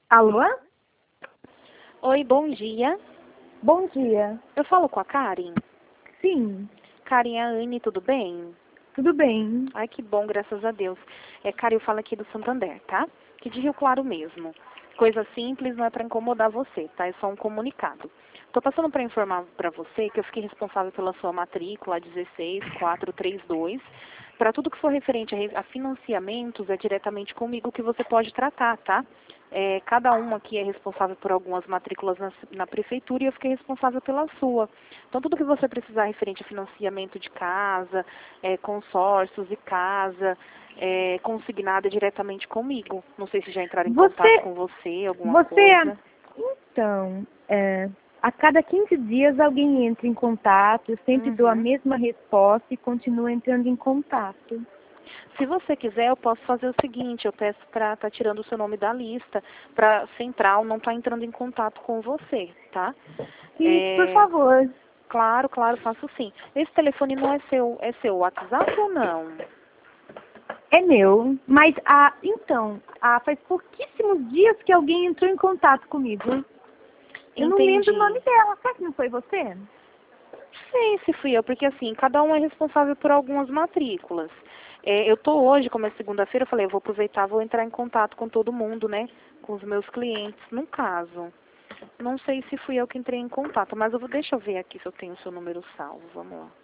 Alô? Oi, bom dia. Bom dia. Eu falo com a Karen? Sim, Karen, é a Anne, tudo bem? tudo bem. Ai, que bom, graças a Deus. Karen, eu falo aqui do Santander, tá? Que de Rio Claro mesmo. Coisa simples, não é para incomodar você, tá? É só um comunicado. Tô passando para informar para você que eu fiquei responsável pela sua matrícula 16432. Para tudo que for referente a financiamentos, é diretamente comigo que você pode tratar, tá? Cada um aqui é responsável por algumas matrículas na prefeitura e eu fiquei responsável pela sua. Então, tudo que você precisar referente a financiamento de casa, consórcios e casa, consignado é diretamente comigo. Não sei se já entraram em contato Você, com você, alguma você, coisa. então, a cada 15 dias alguém entra em contato, eu sempre dou a Uhum. mesma resposta e continuo entrando em contato. Se você quiser, eu posso fazer o seguinte, eu peço para estar tirando o seu nome da lista, para a central não estar entrando em contato com você, tá? Isso, por É, favor. claro, claro, faço sim. Esse telefone não é seu WhatsApp ou não? É meu, mas faz pouquíssimos dias que alguém entrou em contato comigo. Eu não lembro o Entendi. nome dela, será que não foi você? Sei se fui eu, porque assim, cada um é responsável por algumas matrículas. Eu tô hoje, como é segunda-feira, eu falei, eu vou aproveitar, vou entrar em contato com todo mundo, né? Com os meus clientes, no caso. Não sei se fui eu que entrei em contato, mas deixa eu ver aqui se eu tenho o seu número salvo, vamos lá.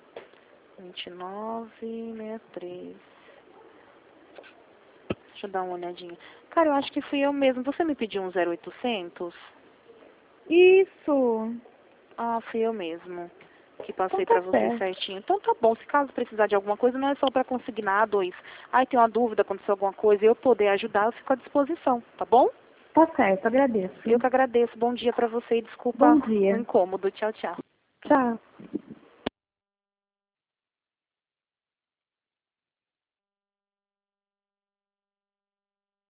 2963. Deixa eu dar uma olhadinha. Cara, eu acho que fui eu mesmo. Você me pediu um 0800? Isso. Ah, fui eu mesmo. Que Então passei tá pra você certo. certinho. Então tá bom, se caso precisar de alguma coisa, não é só pra consignar, dois. Ai, tem uma dúvida, aconteceu alguma coisa, e eu poder ajudar, eu fico à disposição, tá bom? Tá certo, Eu agradeço. que agradeço. Bom dia pra você e desculpa Bom o dia. incômodo. Tchau, tchau. Tchau.